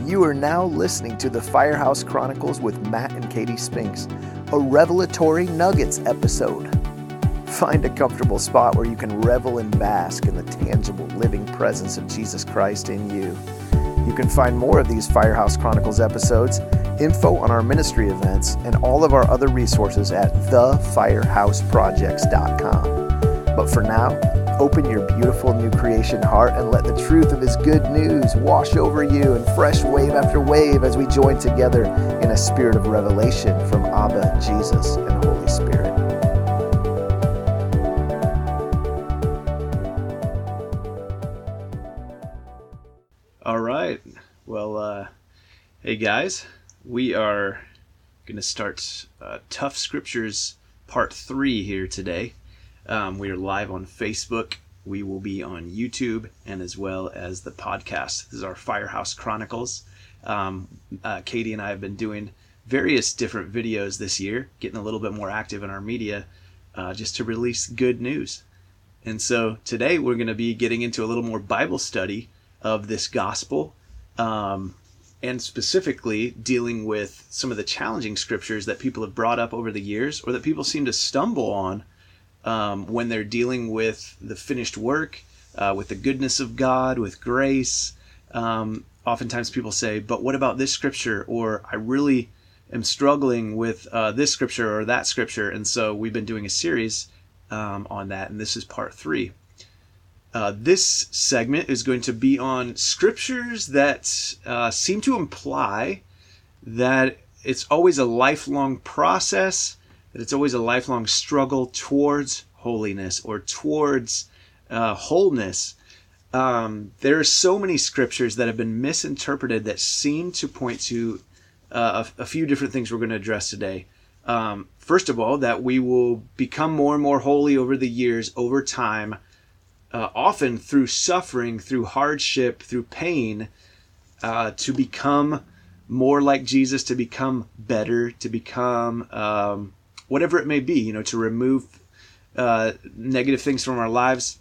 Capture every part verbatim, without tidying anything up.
You are now listening to the Firehouse Chronicles with Matt and Katie Spinks, a revelatory nuggets episode. Find a comfortable spot where you can revel and bask in the tangible, living presence of Jesus Christ in you. You can find more of these Firehouse Chronicles episodes, info on our ministry events, and all of our other resources at the firehouse projects dot com. But for now, open your beautiful new creation heart and let the truth of His good news wash over you in fresh wave after wave as we join together in a spirit of revelation from Abba, Jesus, and Holy Spirit. All right. Well, uh, hey guys, we are going to start uh, Tough Scriptures Part three here today. Um, we are live on Facebook. We will be on YouTube and as well as the podcast. This is our Firehouse Chronicles. Um, uh, Katie and I have been doing various different videos this year, getting a little bit more active in our media, uh, just to release good news. And so today we're going to be getting into a little more Bible study of this gospel, um, and specifically dealing with some of the challenging scriptures that people have brought up over the years, or that people seem to stumble on um, when they're dealing with the finished work, uh, with the goodness of God, with grace. Um, oftentimes people say, but what about this scripture? Or I really am struggling with uh, this scripture or that scripture. And so we've been doing a series um, on that, and this is part three. Uh, this segment is going to be on scriptures that uh, seem to imply that it's always a lifelong process, that it's always a lifelong struggle towards holiness or towards uh, wholeness. Um, there are so many scriptures that have been misinterpreted that seem to point to uh, a, a few different things we're going to address today. Um, first of all, that we will become more and more holy over the years, over time, Uh, often through suffering, through hardship, through pain, uh, to become more like Jesus, to become better, to become um, whatever it may be, you know, to remove uh, negative things from our lives.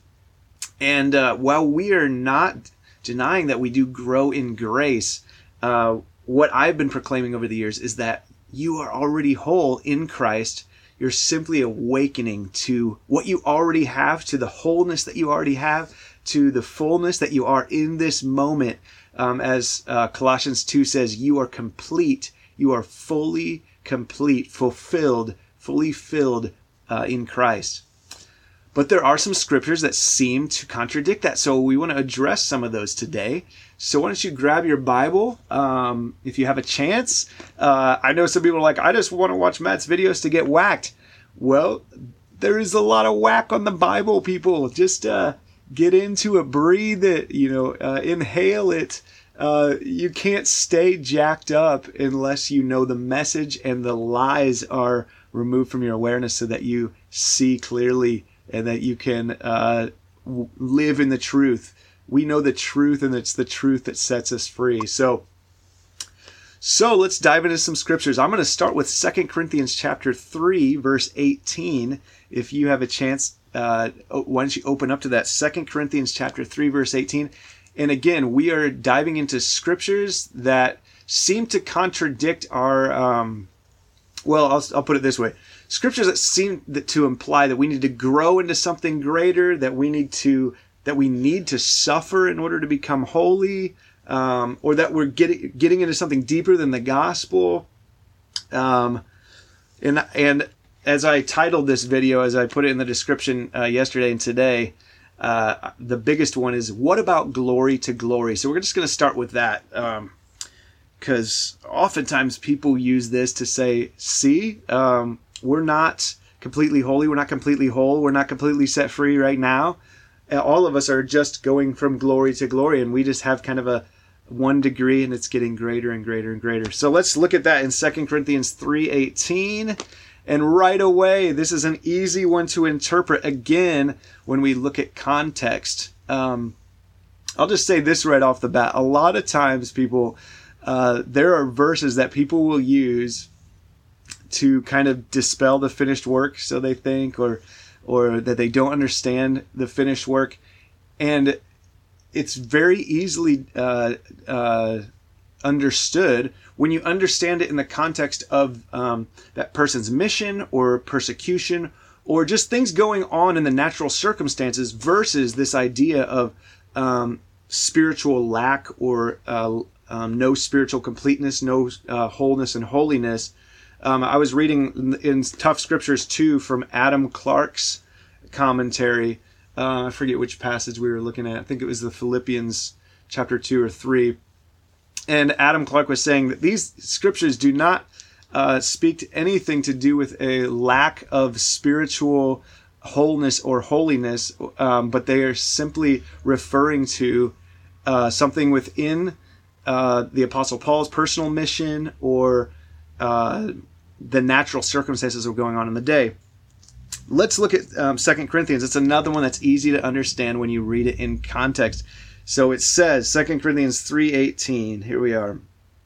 And uh, while we are not denying that we do grow in grace, uh, what I've been proclaiming over the years is that you are already whole in Christ. You're simply awakening to what you already have, to the wholeness that you already have, to the fullness that you are in this moment. Um, as uh, Colossians two says, you are complete. You are fully complete, fulfilled, fully filled uh, in Christ. But there are some scriptures that seem to contradict that. So we want to address some of those today. So why don't you grab your Bible, um, if you have a chance. Uh, I know some people are like, I just want to watch Matt's videos to get whacked. Well, there is a lot of whack on the Bible, people. Just uh, get into it, breathe it, you know, uh, inhale it. Uh, you can't stay jacked up unless you know the message and the lies are removed from your awareness so that you see clearly and that you can uh, w- live in the truth. We know the truth, and it's the truth that sets us free. So, so let's dive into some scriptures. I'm going to start with Second Corinthians chapter three, verse eighteen. If you have a chance, uh, why don't you open up to that? Second Corinthians chapter three, verse eighteen. And again, we are diving into scriptures that seem to contradict our, um, well, I'll, I'll put it this way. Scriptures that seem to imply that we need to grow into something greater, that we need to that we need to suffer in order to become holy, um, or that we're getting getting into something deeper than the gospel. Um, and and as I titled this video, as I put it in the description uh, yesterday and today, uh, the biggest one is, what about glory to glory? So we're just going to start with that, because um, oftentimes people use this to say, see, um, we're not completely holy, we're not completely whole, we're not completely set free right now. All of us are just going from glory to glory, and we just have kind of a one degree, and it's getting greater and greater and greater. So let's look at that in Second Corinthians three eighteen. And right away, this is an easy one to interpret. Again, when we look at context, um, I'll just say this right off the bat. A lot of times people, uh, there are verses that people will use to kind of dispel the finished work, so they think, or or that they don't understand the finished work. And it's very easily uh, uh, understood when you understand it in the context of um, that person's mission or persecution or just things going on in the natural circumstances versus this idea of um, spiritual lack or uh, um, no spiritual completeness, no uh, wholeness and holiness. Um, I was reading in, in Tough Scriptures two from Adam Clarke's commentary. Uh, I forget which passage we were looking at. I think it was the Philippians chapter two or three. And Adam Clarke was saying that these scriptures do not uh, speak to anything to do with a lack of spiritual wholeness or holiness, um, but they are simply referring to uh, something within uh, the Apostle Paul's personal mission or uh, the natural circumstances that are going on in the day. Let's look at um, Second Corinthians. It's another one that's easy to understand when you read it in context. So it says, Second Corinthians three eighteen, here we are.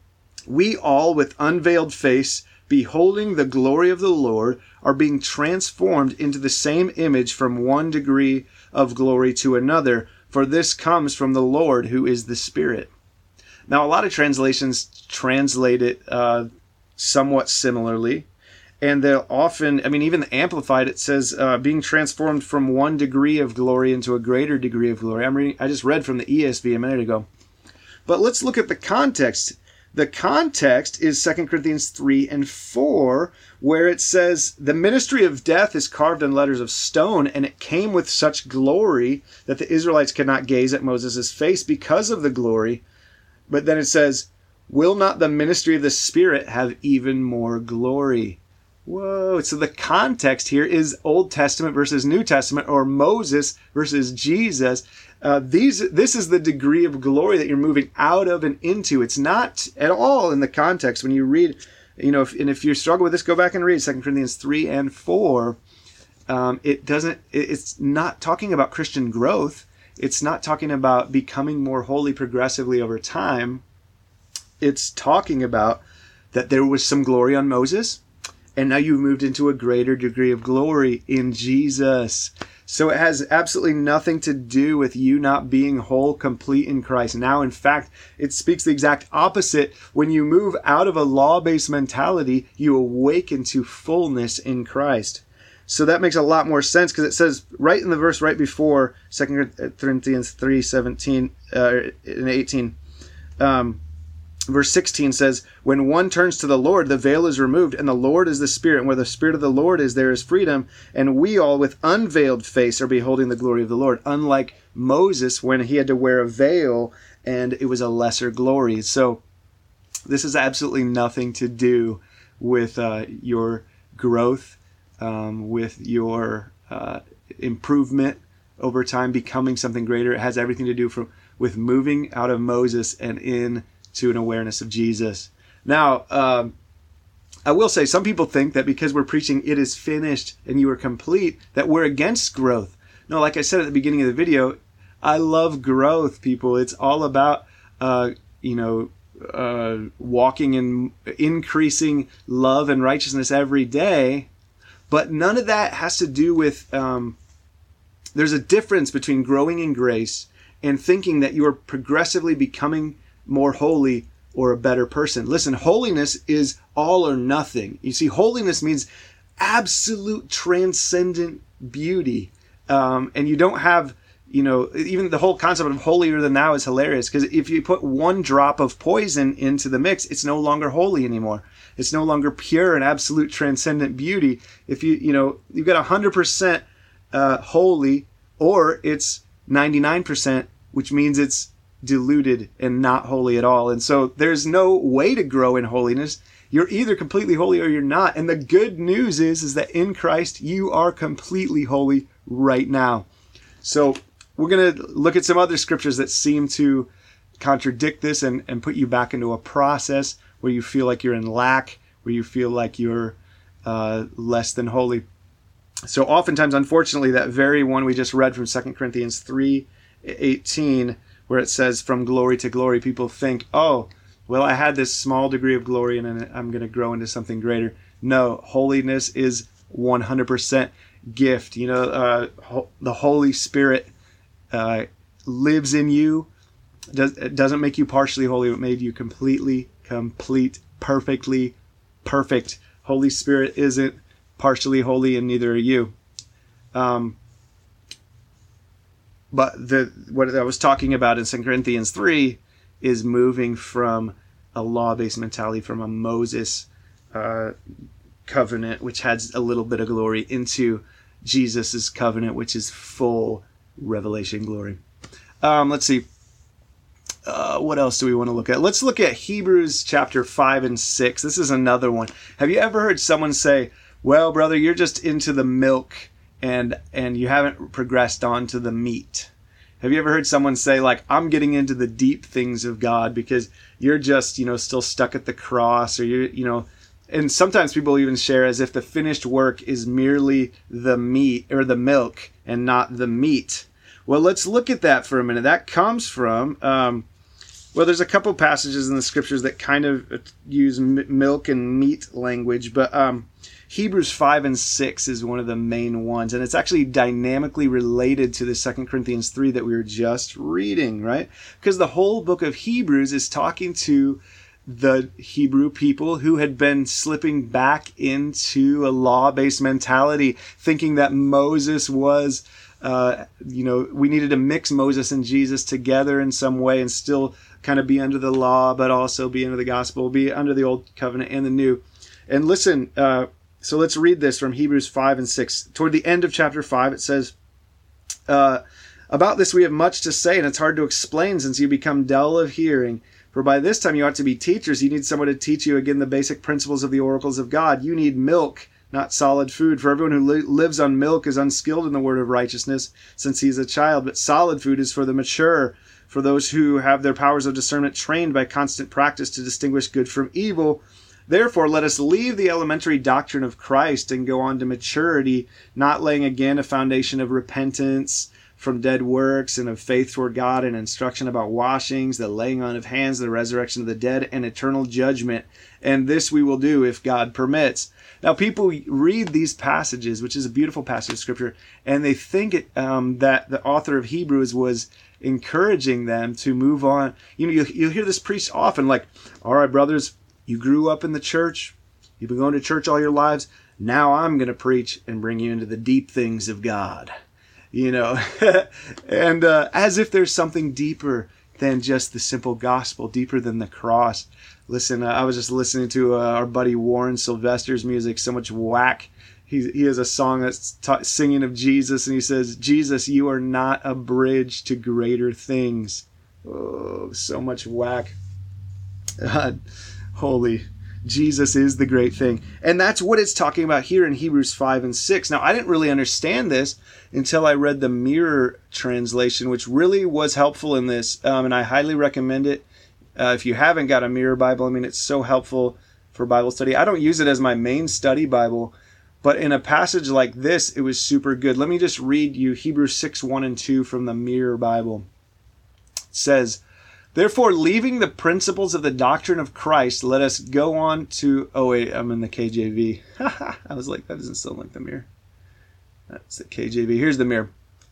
We all with unveiled face, beholding the glory of the Lord, are being transformed into the same image from one degree of glory to another, for this comes from the Lord who is the Spirit. Now, a lot of translations translate it uh, somewhat similarly. And they'll often, I mean, even the Amplified, it says, uh, being transformed from one degree of glory into a greater degree of glory. I'm reading, I just read from the E S V a minute ago. But let's look at the context. The context is Second Corinthians three and four, where it says, the ministry of death is carved in letters of stone, and it came with such glory that the Israelites could not gaze at Moses' face because of the glory. But then it says, will not the ministry of the Spirit have even more glory? Whoa, so the context here is Old Testament versus New Testament, or Moses versus Jesus. Uh, these, this is the degree of glory that you're moving out of and into. It's not at all in the context. When you read, you know, if, and if you struggle with this, go back and read Second Corinthians three and four. Um, it doesn't, it, it's not talking about Christian growth. It's not talking about becoming more holy progressively over time. It's talking about that there was some glory on Moses, and now you've moved into a greater degree of glory in Jesus. So it has absolutely nothing to do with you not being whole, complete in Christ. Now, in fact, it speaks the exact opposite. When you move out of a law-based mentality, you awaken to fullness in Christ. So that makes a lot more sense, because it says right in the verse right before Second Corinthians three seventeen uh, and eighteen, um, verse sixteen says, when one turns to the Lord, the veil is removed, and the Lord is the Spirit. And where the Spirit of the Lord is, there is freedom. And we all with unveiled face are beholding the glory of the Lord. Unlike Moses, when he had to wear a veil, and it was a lesser glory. So this has absolutely nothing to do with uh, your growth, um, with your uh, improvement over time, becoming something greater. It has everything to do from, with moving out of Moses and in to an awareness of Jesus. Now, um, I will say, some people think that because we're preaching it is finished and you are complete, that we're against growth. No, like I said at the beginning of the video, I love growth, people. It's all about, uh, you know, uh, walking in increasing love and righteousness every day. But none of that has to do with, um, there's a difference between growing in grace and thinking that you are progressively becoming more holy or a better person. Listen, holiness is all or nothing. You see, holiness means absolute transcendent beauty. Um, and you don't have, you know, even the whole concept of holier than thou is hilarious, because if you put one drop of poison into the mix, it's no longer holy anymore. It's no longer pure and absolute transcendent beauty. If you, you know, you've got one hundred percent uh, holy, or it's ninety-nine percent, which means it's diluted and not holy at all. And so there's no way to grow in holiness. You're either completely holy or you're not. And the good news is, is that in Christ, you are completely holy right now. So we're going to look at some other scriptures that seem to contradict this and, and put you back into a process where you feel like you're in lack, where you feel like you're uh, less than holy. So oftentimes, unfortunately, that very one we just read from Second Corinthians three eighteen, where it says from glory to glory, people think, oh, well, I had this small degree of glory and then I'm going to grow into something greater. No, holiness is one hundred percent gift. You know, uh, ho- the Holy Spirit uh, lives in you. Does, it doesn't make you partially holy. It made you completely, complete, perfectly perfect. Holy Spirit isn't partially holy, and neither are you. Um, but the what I was talking about in Second Corinthians three is moving from a law-based mentality, from a Moses uh, covenant, which has a little bit of glory, into Jesus's covenant, which is full revelation glory. Um, let's see. Uh, what else do we want to look at? Let's look at Hebrews chapter five and six. This is another one. Have you ever heard someone say, well, brother, you're just into the milk and and you haven't progressed on to the meat? Have you ever heard someone say, like, I'm getting into the deep things of God because you're just, you know, still stuck at the cross, or you're, you know, and sometimes people even share as if the finished work is merely the meat or the milk and not the meat. Well, let's look at that for a minute. That comes from, um, well, there's a couple passages in the scriptures that kind of use m- milk and meat language, but um, Hebrews five and six is one of the main ones, and it's actually dynamically related to the Second Corinthians three that we were just reading, right? Because the whole book of Hebrews is talking to the Hebrew people who had been slipping back into a law-based mentality, thinking that Moses was, uh, you know, we needed to mix Moses and Jesus together in some way and still kind of be under the law, but also be under the gospel, be under the old covenant and the new. And listen, uh, so let's read this from Hebrews five and six. Toward the end of chapter five, it says, uh, about this we have much to say, and it's hard to explain since you become dull of hearing. For by this time you ought to be teachers. You need someone to teach you again the basic principles of the oracles of God. You need milk, not solid food. For everyone who li- lives on milk is unskilled in the word of righteousness, since he is a child. But solid food is for the mature, for those who have their powers of discernment trained by constant practice to distinguish good from evil. Therefore, let us leave the elementary doctrine of Christ and go on to maturity, not laying again a foundation of repentance from dead works and of faith toward God, and instruction about washings, the laying on of hands, the resurrection of the dead, and eternal judgment. And this we will do if God permits. Now, people read these passages, which is a beautiful passage of Scripture, and they think it, um, that the author of Hebrews was encouraging them to move on. You know, you'll, you'll hear this preached often, like, all right, brothers, you grew up in the church, you've been going to church all your lives, now I'm going to preach and bring you into the deep things of God. You know, and uh, as if there's something deeper than just the simple gospel, deeper than the cross. Listen, uh, I was just listening to uh, our buddy Warren Sylvester's music, so much whack. He, he has a song that's ta- singing of Jesus, and he says, Jesus, you are not a bridge to greater things. Oh, so much whack. Uh, holy Jesus is the great thing. And that's what it's talking about here in Hebrews five and six. Now, I didn't really understand this until I read the Mirror translation, which really was helpful in this. Um, and I highly recommend it. Uh, if you haven't got a Mirror Bible, I mean, it's so helpful for Bible study. I don't use it as my main study Bible, but in a passage like this, it was super good. Let me just read you Hebrews six, one and two from the Mirror Bible. It says, therefore, leaving the principles of the doctrine of Christ, let us go on to... Oh, wait, I'm in the K J V. I was like, that doesn't sound like the Mirror. That's the K J V. Here's the Mirror.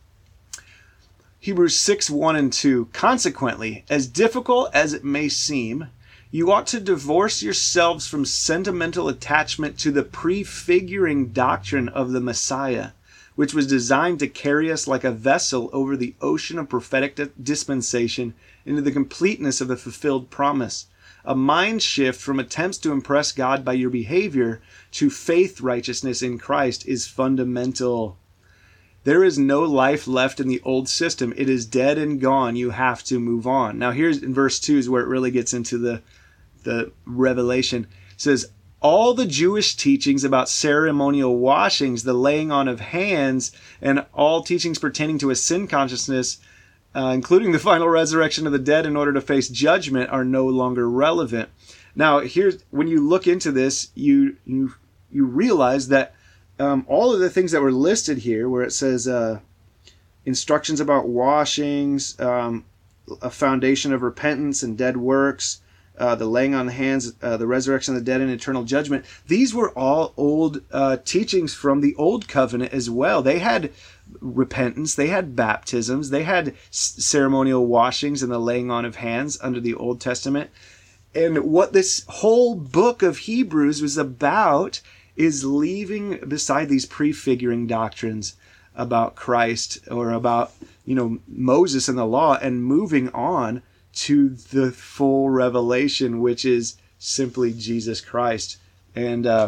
Hebrews six, one and two. Consequently, as difficult as it may seem, you ought to divorce yourselves from sentimental attachment to the prefiguring doctrine of the Messiah, which was designed to carry us like a vessel over the ocean of prophetic dispensation into the completeness of the fulfilled promise. A mind shift from attempts to impress God by your behavior to faith righteousness in Christ is fundamental. There is no life left in the old system. It is dead and gone. You have to move on. Now here's in verse two is where it really gets into the, the revelation. It says, all the Jewish teachings about ceremonial washings, the laying on of hands, and all teachings pertaining to a sin consciousness, uh, including the final resurrection of the dead in order to face judgment, are no longer relevant. Now, here's when you look into this, you you you realize that um, all of the things that were listed here, where it says uh, instructions about washings, um, a foundation of repentance and dead works, uh, the laying on of hands, uh, the resurrection of the dead, and eternal judgment. These were all old uh, teachings from the Old Covenant as well. They had repentance, they had baptisms, they had s- ceremonial washings and the laying on of hands under the Old Testament. And what this whole book of Hebrews was about is leaving beside these prefiguring doctrines about Christ or about, you know, Moses and the law, and moving on to the full revelation, which is simply Jesus Christ. And uh,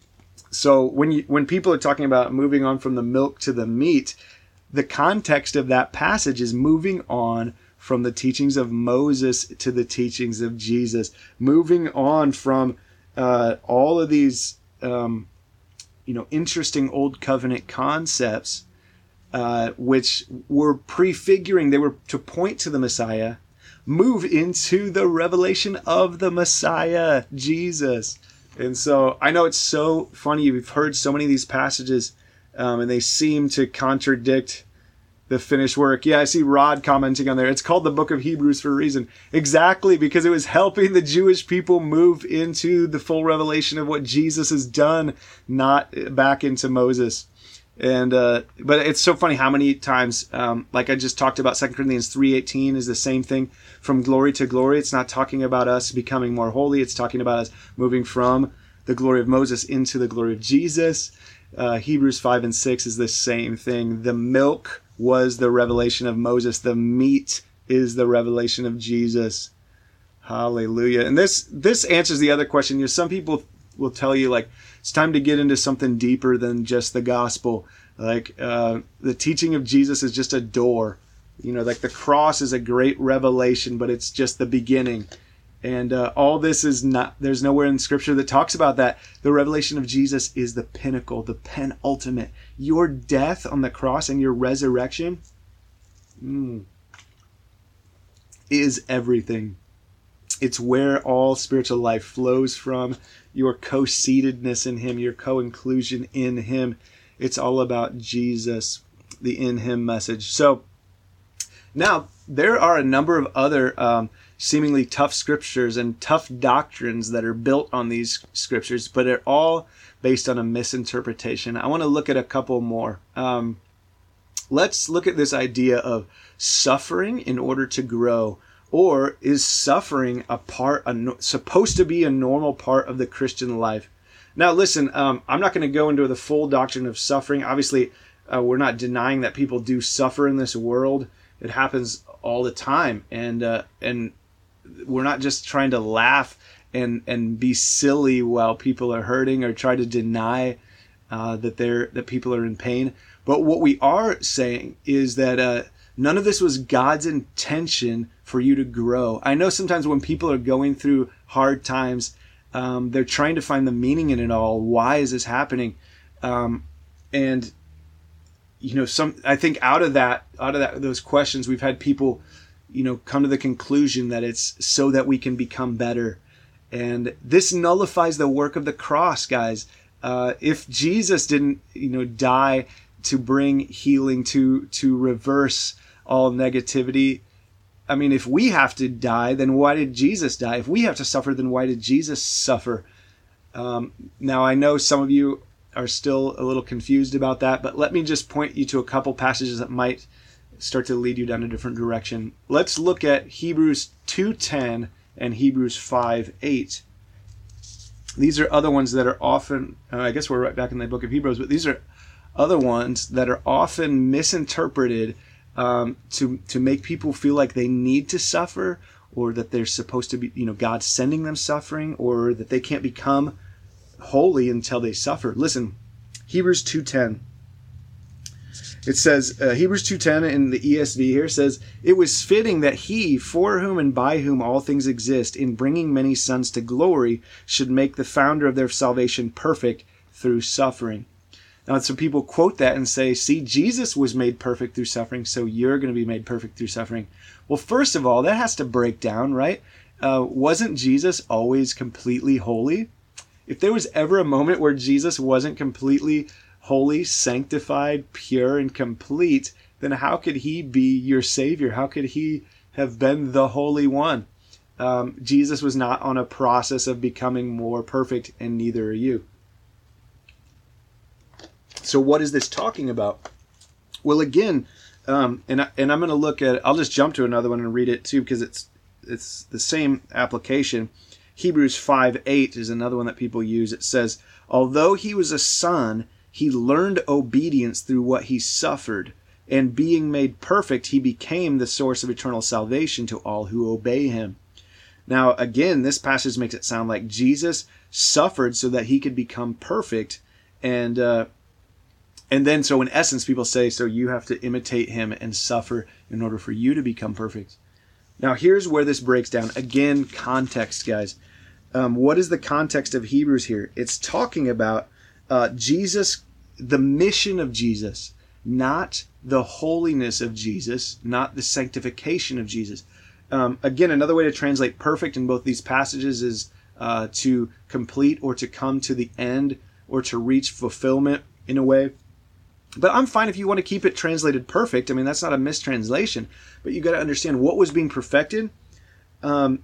so when you when people are talking about moving on from the milk to the meat, the context of that passage is moving on from the teachings of Moses to the teachings of Jesus, moving on from uh, all of these um, you know, interesting Old Covenant concepts, uh, which were prefiguring, they were to point to the Messiah, move into the revelation of the Messiah, Jesus. And so I know it's so funny. You've heard so many of these passages, um, and they seem to contradict the finished work. Yeah, I see Rod commenting on there. It's called the Book of Hebrews for a reason. Exactly, because it was helping the Jewish people move into the full revelation of what Jesus has done, not back into Moses. And uh, but it's so funny how many times, um, like I just talked about, Second Corinthians three eighteen is the same thing. From glory to glory, it's not talking about us becoming more holy. It's talking about us moving from the glory of Moses into the glory of Jesus. Uh, Hebrews five and six is the same thing. The milk was the revelation of Moses. The meat is the revelation of Jesus. Hallelujah. And this this answers the other question. You know, some people will tell you, like, it's time to get into something deeper than just the gospel. Like, uh, the teaching of Jesus is just a door. You know, like the cross is a great revelation, but it's just the beginning. And uh, all this is not, there's nowhere in Scripture that talks about that. The revelation of Jesus is the pinnacle, the penultimate. Your death on the cross and your resurrection mm, is everything. It's where all spiritual life flows from. Your co-seatedness in Him, your co-inclusion in Him. It's all about Jesus, the in Him message. So now there are a number of other um, seemingly tough scriptures and tough doctrines that are built on these scriptures, but they're all based on a misinterpretation. I want to look at a couple more. Um, let's look at this idea of suffering in order to grow. Or is suffering a part, a, supposed to be a normal part of the Christian life? Now, listen, um, I'm not going to go into the full doctrine of suffering. Obviously, uh, we're not denying that people do suffer in this world. It happens all the time, and uh, and we're not just trying to laugh and and be silly while people are hurting, or try to deny uh, that they're that people are in pain. But what we are saying is that uh, none of this was God's intention for you to grow. I know sometimes when people are going through hard times, um, they're trying to find the meaning in it all. Why is this happening? Um, and you know, some I think out of that, out of that, those questions, we've had people, you know, come to the conclusion that it's so that we can become better. And this nullifies the work of the cross, guys. Uh, if Jesus didn't, you know, die to bring healing, to to reverse all negativity, I mean, if we have to die, then why did Jesus die? If we have to suffer, then why did Jesus suffer? Um, now, I know some of you are still a little confused about that, but let me just point you to a couple passages that might start to lead you down a different direction. Let's look at Hebrews two ten and Hebrews five eight. These are other ones that are often, uh, I guess we're right back in the book of Hebrews, but these are other ones that are often misinterpreted um, to to make people feel like they need to suffer, or that they're supposed to be, you know, God's sending them suffering, or that they can't become holy until they suffer. Listen, Hebrews two ten. It says, uh, Hebrews two ten in the E S V here says, "It was fitting that he, for whom and by whom all things exist, in bringing many sons to glory, should make the founder of their salvation perfect through suffering." Now, some people quote that and say, see, Jesus was made perfect through suffering, so you're going to be made perfect through suffering. Well, first of all, that has to break down, right? Uh, wasn't Jesus always completely holy? If there was ever a moment where Jesus wasn't completely holy, sanctified, pure, and complete, then how could he be your Savior? How could he have been the Holy One? Um, Jesus was not on a process of becoming more perfect, and neither are you. So what is this talking about? Well, again, um, and, I, and I'm going to look at, I'll just jump to another one and read it too, because it's it's the same application. Hebrews five eight is another one that people use. It says, although he was a son, he learned obedience through what he suffered, and being made perfect, he became the source of eternal salvation to all who obey him. Now, again, this passage makes it sound like Jesus suffered so that he could become perfect, and uh, and then, so in essence, people say, so you have to imitate him and suffer in order for you to become perfect. Now, here's where this breaks down. Again, context, guys. Um, what is the context of Hebrews here? It's talking about uh, Jesus, the mission of Jesus, not the holiness of Jesus, not the sanctification of Jesus. Um, again, another way to translate perfect in both these passages is uh, to complete or to come to the end or to reach fulfillment in a way. But I'm fine if you want to keep it translated perfect. I mean, that's not a mistranslation, but you got to understand what was being perfected. Um,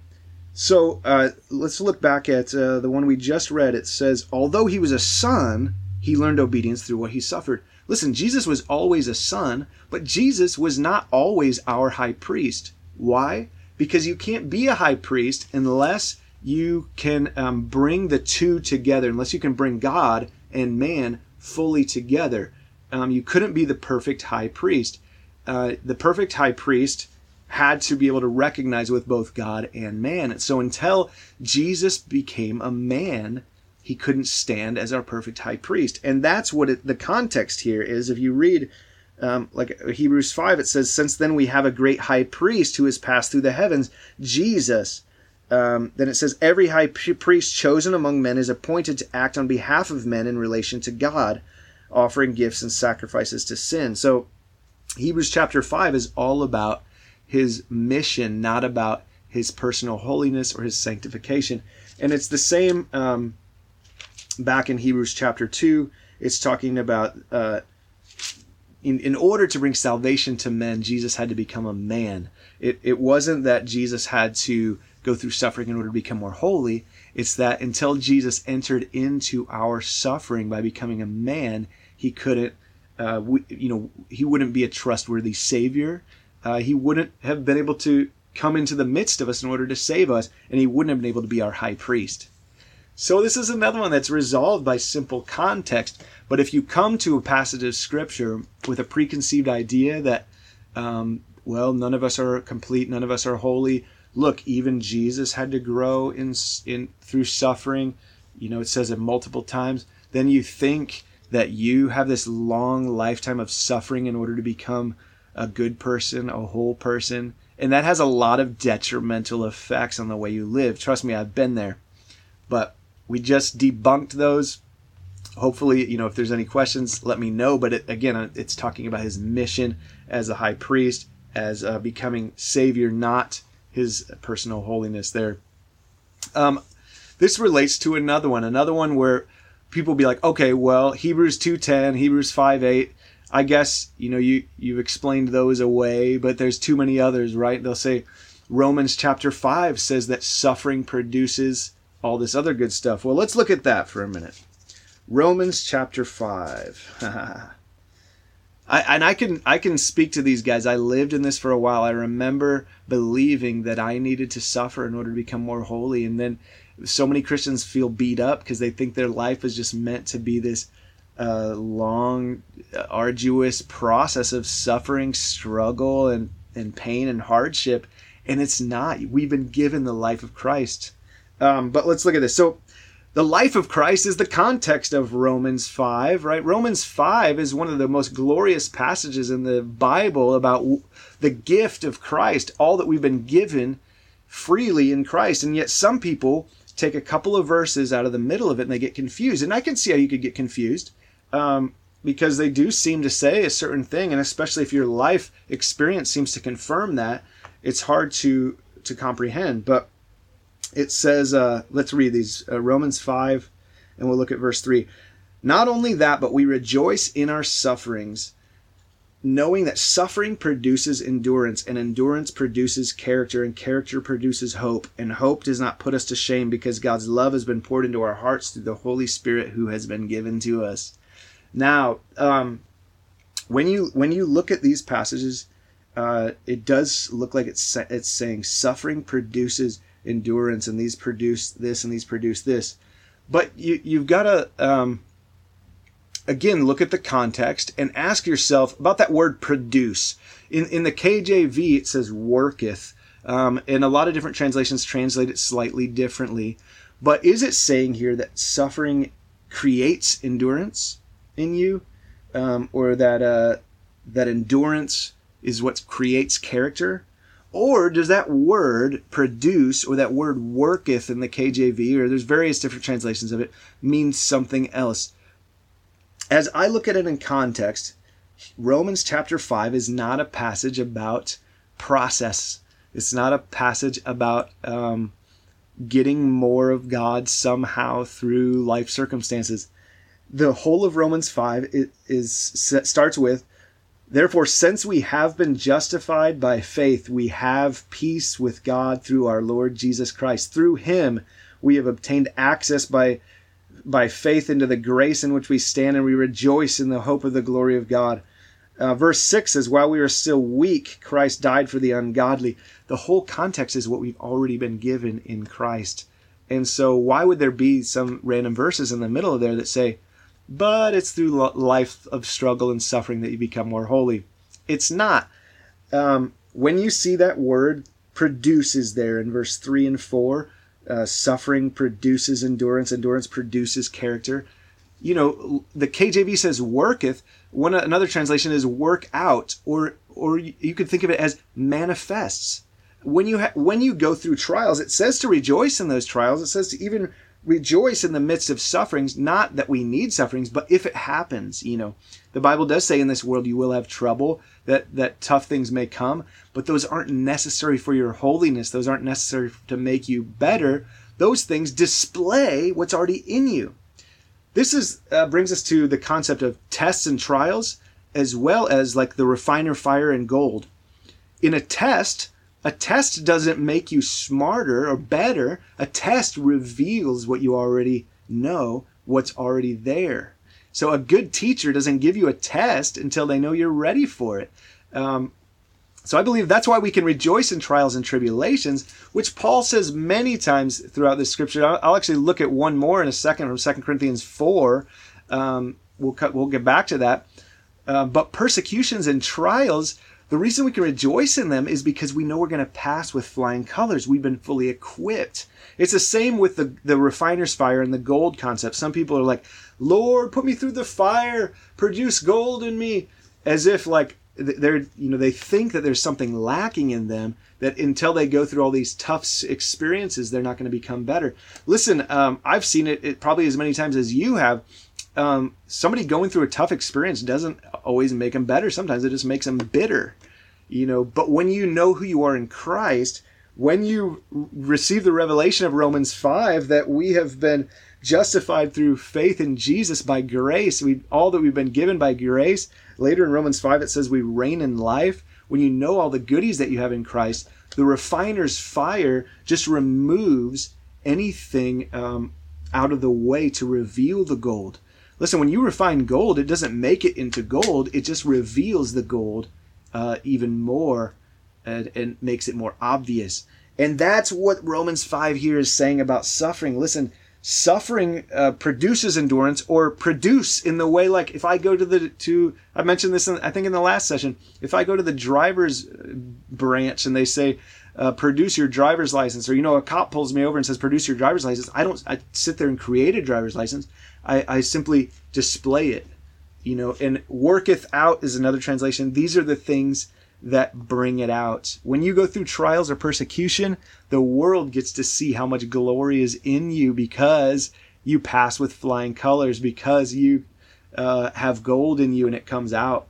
so uh, let's look back at uh, the one we just read. It says, although he was a son, he learned obedience through what he suffered. Listen, Jesus was always a son, but Jesus was not always our high priest. Why? Because you can't be a high priest unless you can um, bring the two together, unless you can bring God and man fully together. Um, you couldn't be the perfect high priest. Uh, the perfect high priest had to be able to recognize with both God and man. And so until Jesus became a man, he couldn't stand as our perfect high priest. And that's what it, the context here is. If you read um, like Hebrews five, it says, since then we have a great high priest who has passed through the heavens, Jesus. Um, then it says, every high priest chosen among men is appointed to act on behalf of men in relation to God, offering gifts and sacrifices to sin. So Hebrews chapter five is all about his mission, not about his personal holiness or his sanctification. And it's the same um, back in Hebrews chapter two. It's talking about uh, in, in order to bring salvation to men, Jesus had to become a man. It, it wasn't that Jesus had to go through suffering in order to become more holy. It's that until Jesus entered into our suffering by becoming a man, he couldn't, uh, we, you know, he wouldn't be a trustworthy Savior. Uh, he wouldn't have been able to come into the midst of us in order to save us, and he wouldn't have been able to be our high priest. So this is another one that's resolved by simple context. But if you come to a passage of Scripture with a preconceived idea that, um, well, none of us are complete, none of us are holy. Look, even Jesus had to grow in in through suffering. You know, it says it multiple times. Then you think that you have this long lifetime of suffering in order to become a good person, a whole person. And that has a lot of detrimental effects on the way you live. Trust me, I've been there. But we just debunked those. Hopefully, you know, if there's any questions, let me know. But it, again, it's talking about his mission as a high priest, as uh, becoming Savior, not his personal holiness there. Um, this relates to another one, another one where people will be like, okay, well, Hebrews two ten, Hebrews five eight, I guess, you know, you, you've explained those away, but there's too many others, right? They'll say Romans chapter five says that suffering produces all this other good stuff. Well, let's look at that for a minute. Romans chapter five. I, and I can I can speak to these guys. I lived in this for a while. I remember believing that I needed to suffer in order to become more holy. And then so many Christians feel beat up because they think their life is just meant to be this uh, long, arduous process of suffering, struggle, and, and pain and hardship. And it's not. We've been given the life of Christ. Um, but let's look at this. So the life of Christ is the context of Romans five, right? Romans five is one of the most glorious passages in the Bible about the gift of Christ, all that we've been given freely in Christ. And yet some people take a couple of verses out of the middle of it and they get confused. And I can see how you could get confused um, because they do seem to say a certain thing. And especially if your life experience seems to confirm that, it's hard to, to comprehend. But it says, uh, let's read these, uh, Romans five, and we'll look at verse three. Not only that, but we rejoice in our sufferings, knowing that suffering produces endurance, and endurance produces character, and character produces hope, and hope does not put us to shame because God's love has been poured into our hearts through the Holy Spirit who has been given to us. Now, um, when you when you look at these passages, uh, it does look like it's it's saying suffering produces endurance, and these produce this, and these produce this. But you you've got to um, again look at the context and ask yourself about that word produce. In in the K J V it says worketh, um, and a lot of different translations translate it slightly differently. But is it saying here that suffering creates endurance in you, um, or that uh, that endurance is what creates character? Or does that word produce, or that word worketh in the K J V, or there's various different translations of it, means something else? As I look at it in context, Romans chapter five is not a passage about process. It's not a passage about um, getting more of God somehow through life circumstances. The whole of Romans five is, is starts with, therefore, since we have been justified by faith, we have peace with God through our Lord Jesus Christ. Through him, we have obtained access by, by faith into the grace in which we stand, and we rejoice in the hope of the glory of God. Uh, verse six says, while we are still weak, Christ died for the ungodly. The whole context is what we've already been given in Christ. And so why would there be some random verses in the middle of there that say, but it's through life of struggle and suffering that you become more holy? It's not. Um, when you see that word produces there in verse three and four, uh, suffering produces endurance, endurance produces character. You know, the K J V says worketh. One another translation is work out, or or you could think of it as manifests. When you ha- when you go through trials, it says to rejoice in those trials. It says to even rejoice in the midst of sufferings, not that we need sufferings, but if it happens, you know, the Bible does say in this world you will have trouble, that, that tough things may come, but those aren't necessary for your holiness. Those aren't necessary to make you better. Those things display what's already in you. This is uh, brings us to the concept of tests and trials, as well as like the refiner fire and gold. In a test, A test doesn't make you smarter or better. A test reveals what you already know, what's already there. So a good teacher doesn't give you a test until they know you're ready for it. Um, so I believe that's why we can rejoice in trials and tribulations, which Paul says many times throughout the scripture. I'll, I'll actually look at one more in a second from Second Corinthians four. Um, we'll cut, we'll get back to that. Uh, but persecutions and trials, the reason we can rejoice in them is because we know we're going to pass with flying colors. We've been fully equipped. It's the same with the, the refiner's fire and the gold concept. Some people are like, Lord, put me through the fire, produce gold in me. As if like they're, you know, they think that there's something lacking in them, that until they go through all these tough experiences, they're not going to become better. Listen, um, I've seen it, it probably as many times as you have. Um, somebody going through a tough experience doesn't always make them better. Sometimes it just makes them bitter, you know. But when you know who you are in Christ, when you receive the revelation of Romans five that we have been justified through faith in Jesus by grace, we all that we've been given by grace. Later in Romans five it says we reign in life. When you know all the goodies that you have in Christ, the refiner's fire just removes anything um, out of the way to reveal the gold. Listen, when you refine gold, it doesn't make it into gold. It just reveals the gold uh, even more and, and makes it more obvious. And that's what Romans five here is saying about suffering. Listen, suffering uh, produces endurance, or produce in the way like if I go to the, to I mentioned this, in, I think in the last session, if I go to the driver's branch and they say, uh, produce your driver's license, or, you know, a cop pulls me over and says, produce your driver's license. I don't I sit there and create a driver's license. I, I simply display it, you know, and worketh out is another translation. These are the things that bring it out. When you go through trials or persecution, the world gets to see how much glory is in you because you pass with flying colors, because you uh, have gold in you and it comes out.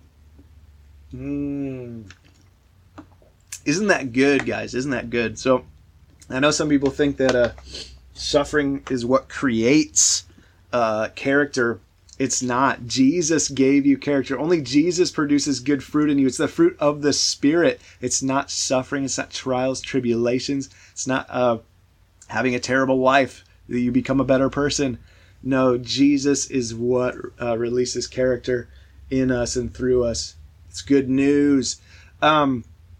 Mm. Isn't that good, guys? Isn't that good? So I know some people think that uh, suffering is what creates Uh, character. It's not. Jesus gave you character. Only Jesus produces good fruit in you. It's the fruit of the Spirit. It's not suffering. It's not trials, tribulations. It's not uh, having a terrible life that you become a better person. No, Jesus is what uh, releases character in us and through us. It's good news. Um,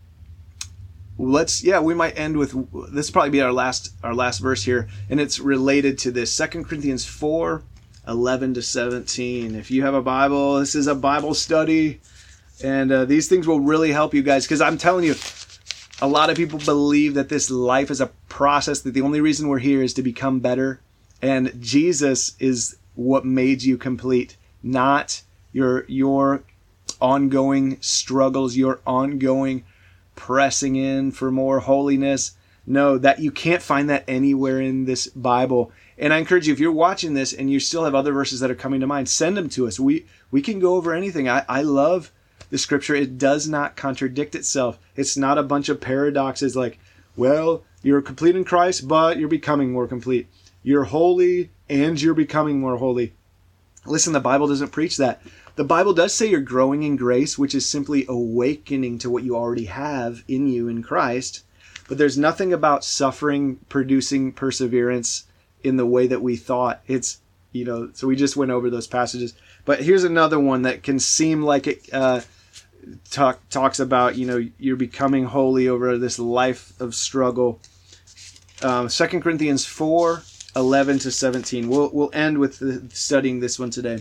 let's, yeah, we might end with, this will probably be our last, our last verse here. And it's related to this. Second Corinthians four, eleven to seventeen. If you have a Bible, this is a Bible study, and uh, these things will really help you guys, because I'm telling you, a lot of people believe that this life is a process, that the only reason we're here is to become better, and Jesus is what made you complete, not your your ongoing struggles, your ongoing pressing in for more holiness. No, that you can't find that anywhere in this Bible. And I encourage you, if you're watching this and you still have other verses that are coming to mind, send them to us. We we can go over anything. I, I love the Scripture. It does not contradict itself. It's not a bunch of paradoxes like, well, you're complete in Christ, but you're becoming more complete. You're holy and you're becoming more holy. Listen, the Bible doesn't preach that. The Bible does say you're growing in grace, which is simply awakening to what you already have in you in Christ. But there's nothing about suffering producing perseverance in the way that we thought. It's, you know, so we just went over those passages. But here's another one that can seem like it uh, talk, talks about, you know, you're becoming holy over this life of struggle. Um, Second Corinthians four, eleven to seventeen. We'll, we'll end with the, studying this one today.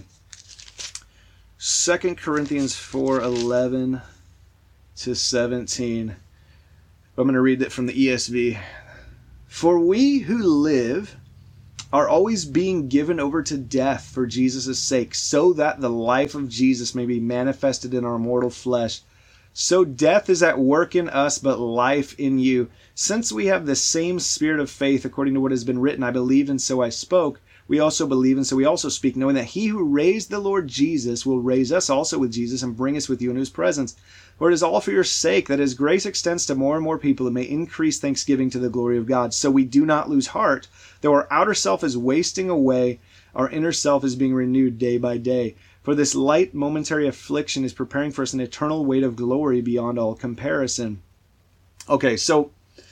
Second Corinthians four, eleven to seventeen. I'm going to read it from the E S V. For we who live are always being given over to death for Jesus' sake, so that the life of Jesus may be manifested in our mortal flesh. So death is at work in us, but life in you. Since we have the same spirit of faith, according to what has been written, I believed and so I spoke, we also believe and so we also speak, knowing that he who raised the Lord Jesus will raise us also with Jesus and bring us with you in his presence. For it is all for your sake that his grace extends to more and more people and may increase thanksgiving to the glory of God. So we do not lose heart. Though our outer self is wasting away, our inner self is being renewed day by day. For this light momentary affliction is preparing for us an eternal weight of glory beyond all comparison. Okay, so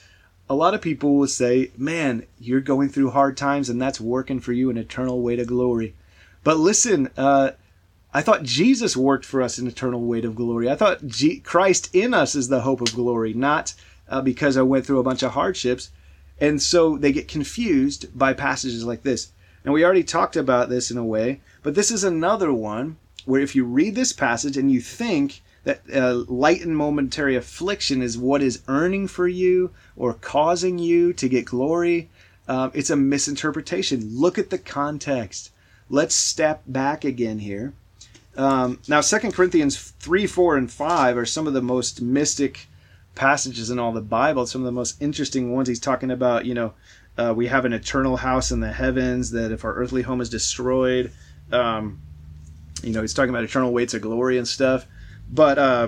a lot of people will say, man, you're going through hard times and that's working for you an eternal weight of glory. But listen, uh, I thought Jesus worked for us an eternal weight of glory. I thought G- Christ in us is the hope of glory, not uh, because I went through a bunch of hardships. And so they get confused by passages like this. And we already talked about this in a way, but this is another one where if you read this passage and you think that uh, light and momentary affliction is what is earning for you or causing you to get glory, uh, it's a misinterpretation. Look at the context. Let's step back again here. Um, now, Second Corinthians three, four, and five are some of the most mystic passages in all the Bible, some of the most interesting ones. He's talking about, you know, uh, we have an eternal house in the heavens, that if our earthly home is destroyed, um, you know, he's talking about eternal weights of glory and stuff. But uh,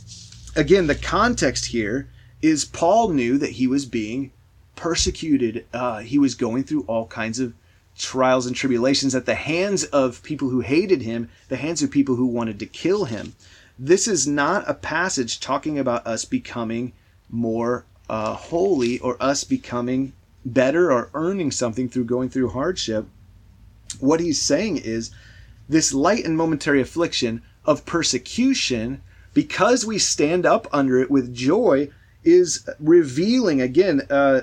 again, the context here is Paul knew that he was being persecuted. Uh, he was going through all kinds of trials and tribulations at the hands of people who hated him, the hands of people who wanted to kill him. This is not a passage talking about us becoming more uh, holy or us becoming better or earning something through going through hardship. What he's saying is this light and momentary affliction of persecution, because we stand up under it with joy, is revealing, again, uh,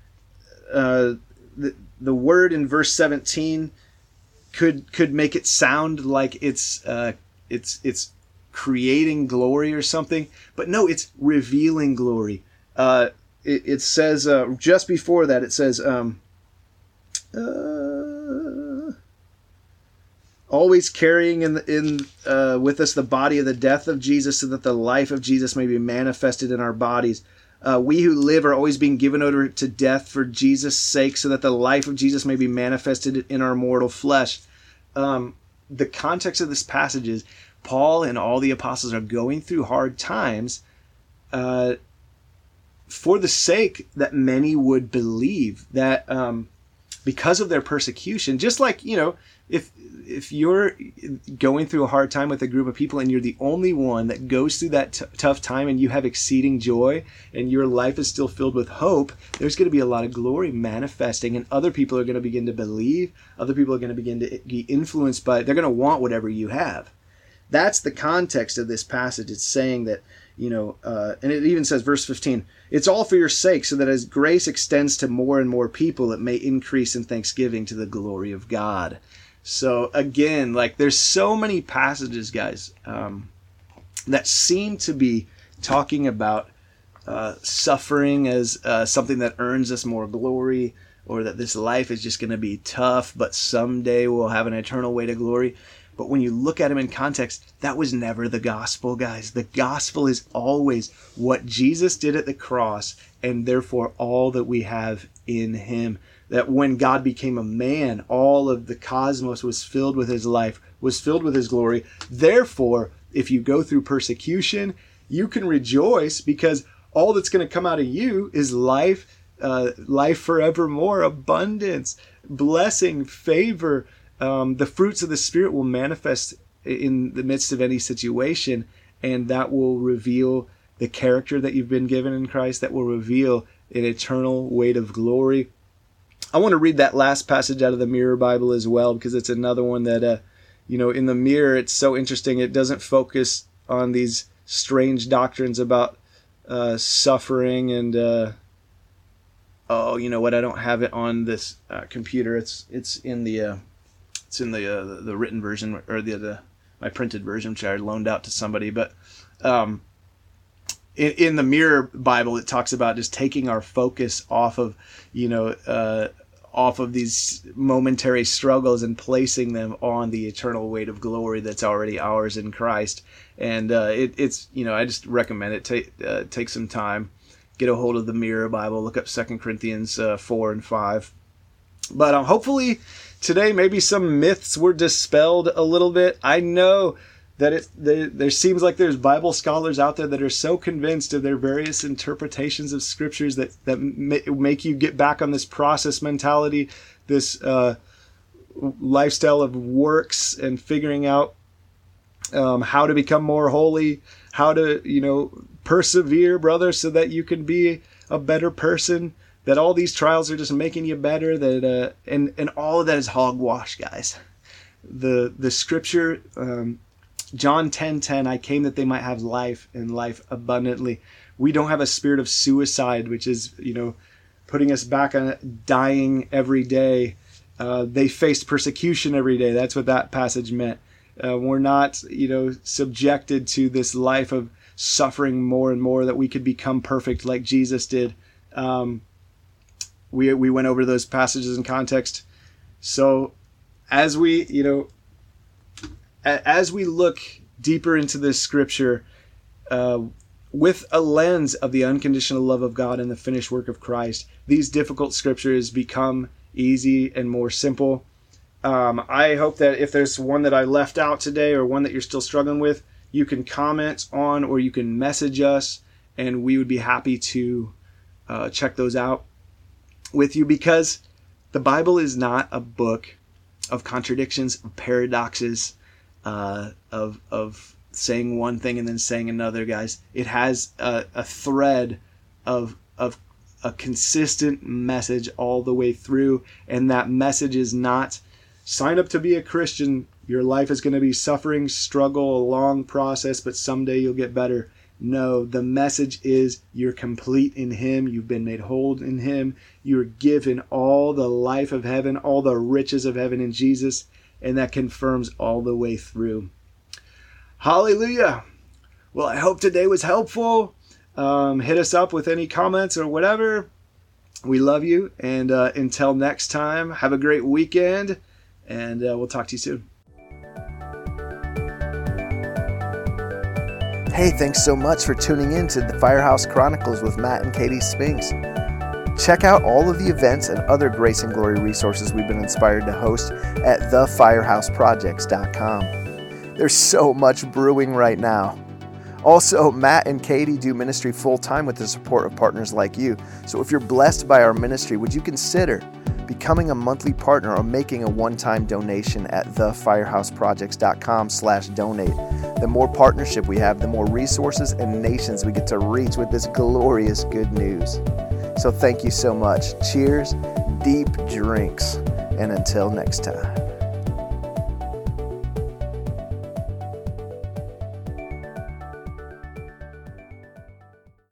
uh, the, the word in verse seventeen could could make it sound like it's uh, it's it's creating glory or something, but no, it's revealing glory. Uh, it, it says uh, just before that, it says, um, uh, always carrying in in uh, with us the body of the death of Jesus, so that the life of Jesus may be manifested in our bodies. Uh, we who live are always being given over to death for Jesus' sake, so that the life of Jesus may be manifested in our mortal flesh. Um, the context of this passage is Paul and all the apostles are going through hard times uh, for the sake that many would believe, that um, because of their persecution, just like, you know, if if you're going through a hard time with a group of people and you're the only one that goes through that t- tough time and you have exceeding joy and your life is still filled with hope, there's going to be a lot of glory manifesting, and other people are going to begin to believe. Other people are going to begin to be influenced by, they're going to want whatever you have. That's the context of this passage. It's saying that, you know, uh, and it even says, verse fifteen, it's all for your sake, so that as grace extends to more and more people, it may increase in thanksgiving to the glory of God. So again, like, there's so many passages, guys, um, that seem to be talking about uh, suffering as uh, something that earns us more glory, or that this life is just going to be tough, but someday we'll have an eternal way to glory. But when you look at them in context, that was never the gospel, guys. The gospel is always what Jesus did at the cross, and therefore all that we have in him. That when God became a man, all of the cosmos was filled with his life, was filled with his glory. Therefore, if you go through persecution, you can rejoice, because all that's going to come out of you is life, uh, life forevermore, abundance, blessing, favor. Um, the fruits of the Spirit will manifest in the midst of any situation, and that will reveal the character that you've been given in Christ, that will reveal an eternal weight of glory. I want to read that last passage out of the Mirror Bible as well, because it's another one that, uh, you know, in the Mirror, it's so interesting. It doesn't focus on these strange doctrines about uh, suffering and, uh, oh, you know what? I don't have it on this uh, computer. It's it's in the uh, it's in the uh, the written version, or the the my printed version, which I loaned out to somebody. But um, in, in the Mirror Bible, it talks about just taking our focus off of, you know, uh, off of these momentary struggles and placing them on the eternal weight of glory that's already ours in Christ. And uh, it, it's, you know, I just recommend it. Take uh, take some time, get a hold of the Mirror Bible, look up Second Corinthians uh, four and five. But um, hopefully today maybe some myths were dispelled a little bit. I know that it there, there seems like there's Bible scholars out there that are so convinced of their various interpretations of scriptures that that make you get back on this process mentality, this uh, lifestyle of works and figuring out um, how to become more holy, how to, you know, persevere, brother, so that you can be a better person. That all these trials are just making you better. That uh, and and all of that is hogwash, guys. The the scripture. Um, John ten ten, I came that they might have life and life abundantly. We don't have a spirit of suicide, which is, you know, putting us back on dying every day. Uh, they faced persecution every day. That's what that passage meant. Uh, we're not, you know, subjected to this life of suffering more and more that we could become perfect like Jesus did. Um, we we went over those passages in context. So as we, you know, as we look deeper into this scripture, uh, with a lens of the unconditional love of God and the finished work of Christ, these difficult scriptures become easy and more simple. Um, I hope that if there's one that I left out today or one that you're still struggling with, you can comment on, or you can message us, and we would be happy to uh, check those out with you, because the Bible is not a book of contradictions, of paradoxes, Uh, of of saying one thing and then saying another, guys. It has a, a thread of of a consistent message all the way through, and that message is not sign up to be a Christian. Your life is going to be suffering, struggle, a long process, but someday you'll get better. No, the message is you're complete in Him. You've been made whole in Him. You're given all the life of heaven, all the riches of heaven in Jesus. And that confirms all the way through. Hallelujah. Well, I hope today was helpful. Um, hit us up with any comments or whatever. We love you. And uh, until next time, have a great weekend. And uh, we'll talk to you soon. Hey, thanks so much for tuning in to the Firehouse Chronicles with Matt and Katie Spinks. Check out all of the events and other Grace and Glory resources we've been inspired to host at the firehouse projects dot com. There's so much brewing right now. Also, Matt and Katie do ministry full-time with the support of partners like you. So if you're blessed by our ministry, would you consider becoming a monthly partner, or making a one-time donation at the firehouse projects dot com slash donate. The more partnership we have, the more resources and nations we get to reach with this glorious good news. So thank you so much. Cheers, deep drinks, and until next time.